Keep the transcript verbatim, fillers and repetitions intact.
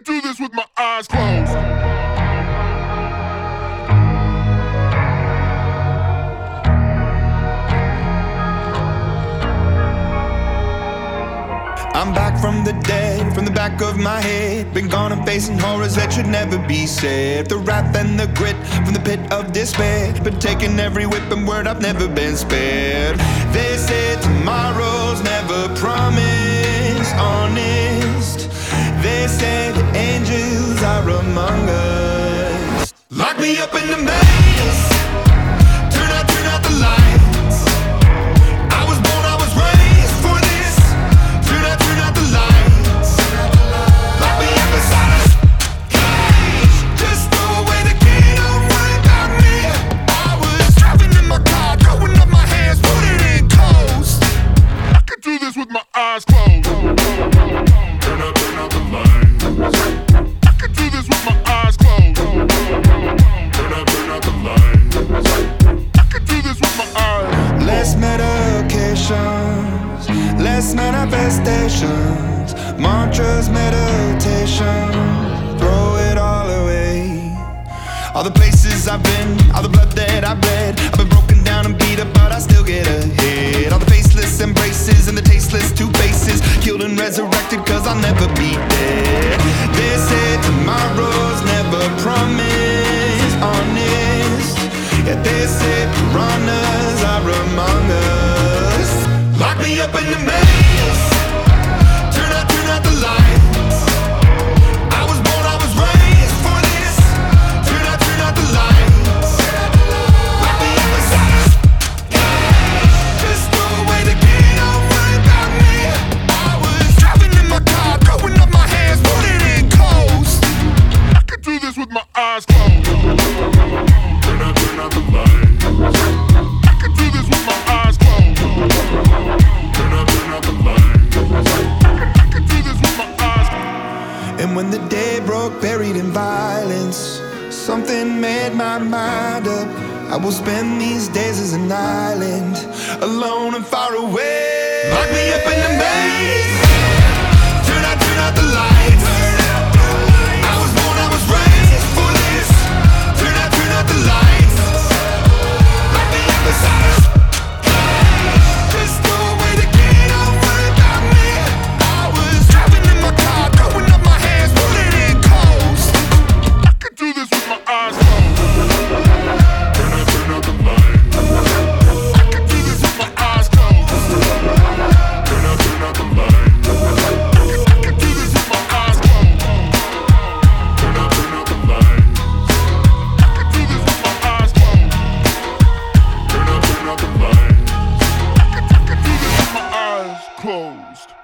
could do this with my eyes closed. I'm back from the dead, from the back of my head. Been gone and facing horrors that should never be said. The wrath and the grit from the pit of despair. Been taking every whip and word, I've never been spared. They say tomorrow's never promised, honest. They say the angels are among us. Lock me up in the maze, turn out, turn out the lights. I was born, I was raised for this. Turn out, turn out the lights. Lock me up inside a cage. Just throw away the key, don't worry about me. I was driving in my car, throwing up my hands, put it in coast. I could do this with my eyes closed. Turn out, turn out the lights. I could do this with my eyes closed. Turn out, turn out the lights. I could do this with my eyes. Less medications, less manifestations, mantras, meditation, throw it all away. All the places I've been, all the blood that I've bled, I've been broken down and beat up, but I still get ahead. All the faceless embraces and the tasteless two faces, killed and resurrected cause I'll never be dead. They say tomorrow's never promised, honest. Yeah, they say piranhas are among us. Lock me up in the maze, turn out, turn out the lights. I was born, I was raised for this. Turn out, turn out the lights. Lock me up inside a cage. Just throw away the key, don't worry about me. I was driving in my car, throwing up my hands, put it in coast. I could do this with my eyes closed. Turn out, turn out the lights. I could do this with my eyes closed. Turn out, turn out the lights. I could do this with my eyes closed. And when the day broke, buried in violence, something made my mind up. I will spend these days as an island, alone and far away. Lock me up in the maze, turn out, turn out the lights. I was born, I was raised for this. Turn out, turn out the lights. Lock me up inside a cage. Just throw away the key, don't worry about me. I was driving in my car, throwing up my hands, put it in coast. I could do this with my eyes closed. Turn out, turn out the lights. I could do this with my eyes closed. Turn out, turn out the lights. I could do this with my eyes closed. Turn out, turn out the lights. I could do this with my eyes closed. Turn out, turn out the lights. I could do this with my eyes closed.